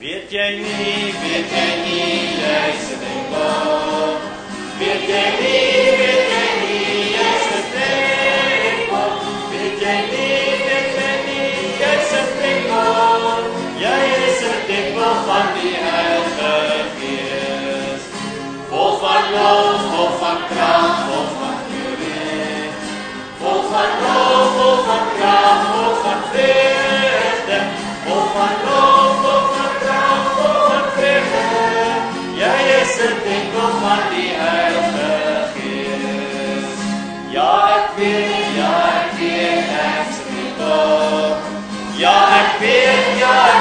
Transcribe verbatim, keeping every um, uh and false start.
Weet jy nie, weet jy nie, jy's 'n engel. Weet jy nie, weet jy nie, jy's 'n engel. Weet jy nie, weet jy nie, jy's 'n engel. Jy is 'n tempel van die Heilige Gees. Vol van lof, vol van krag, vol van glorie. Vol van lof, vol van krag, vol van vreugde. Vol van lof, vol van jy is 'n tempel van die Heilige Gees. Ja, ek weet, ja, ek weet, ek's 'n tempel. Ja, ek weet, ja,